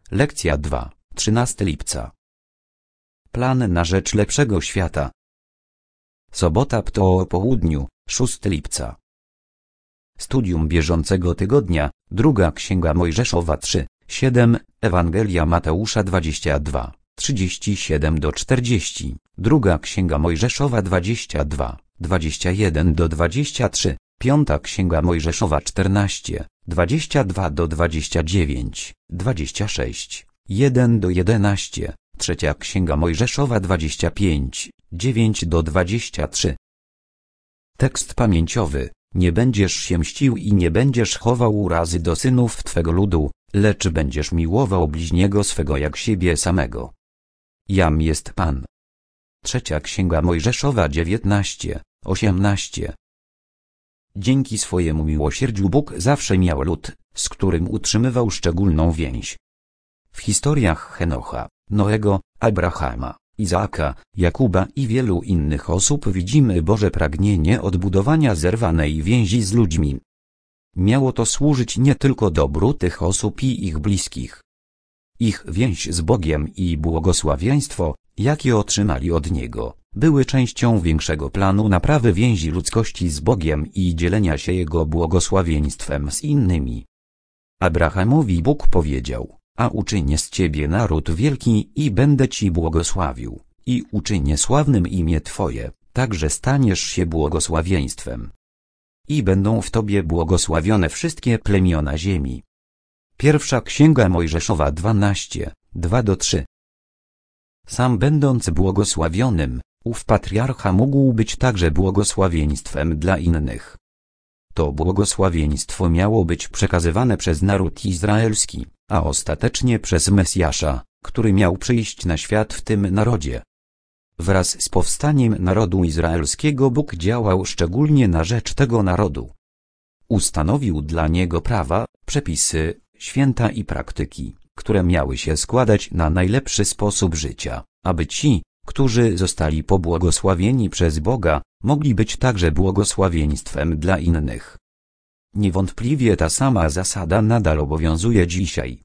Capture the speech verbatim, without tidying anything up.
Lekcja dwa, trzynastego lipca. Plan na rzecz lepszego świata. Sobota to o południu, szóstego lipca. Studium bieżącego tygodnia, druga Księga Mojżeszowa trzy, siedem, Ewangelia Mateusza dwadzieścia dwa, trzydzieści siedem do czterdziestu, druga Księga Mojżeszowa dwadzieścia dwa, dwadzieścia jeden do dwudziestu trzech, piąta Księga Mojżeszowa czternaście, dwadzieścia dwa do dwudziestu dziewięciu, dwadzieścia sześć, jeden do jedenastu, trzecia Księga Mojżeszowa dwadzieścia pięć, dziewięć do dwudziestu trzech. Tekst pamięciowy. Nie będziesz się mścił i nie będziesz chował urazy do synów Twego ludu, lecz będziesz miłował bliźniego swego jak siebie samego. Jam jest Pan. Trzecia Księga Mojżeszowa dziewiętnaście, osiemnaście. Dzięki swojemu miłosierdziu Bóg zawsze miał lud, z którym utrzymywał szczególną więź. W historiach Henocha, Noego, Abrahama, Izaaka, Jakuba i wielu innych osób widzimy Boże pragnienie odbudowania zerwanej więzi z ludźmi. Miało to służyć nie tylko dobru tych osób i ich bliskich. Ich więź z Bogiem i błogosławieństwo, jakie otrzymali od Niego, były częścią większego planu naprawy więzi ludzkości z Bogiem i dzielenia się Jego błogosławieństwem z innymi. Abrahamowi Bóg powiedział: a uczynię z ciebie naród wielki i będę ci błogosławił, i uczynię sławnym imię Twoje, tak że staniesz się błogosławieństwem. I będą w Tobie błogosławione wszystkie plemiona ziemi. Pierwsza Księga Mojżeszowa dwanaście, dwa do trzech. Sam będąc błogosławionym, ów patriarcha mógł być także błogosławieństwem dla innych. To błogosławieństwo miało być przekazywane przez naród izraelski, a ostatecznie przez Mesjasza, który miał przyjść na świat w tym narodzie. Wraz z powstaniem narodu izraelskiego Bóg działał szczególnie na rzecz tego narodu. Ustanowił dla niego prawa, przepisy, święta i praktyki, które miały się składać na najlepszy sposób życia, aby ci, którzy zostali pobłogosławieni przez Boga, mogli być także błogosławieństwem dla innych. Niewątpliwie ta sama zasada nadal obowiązuje dzisiaj.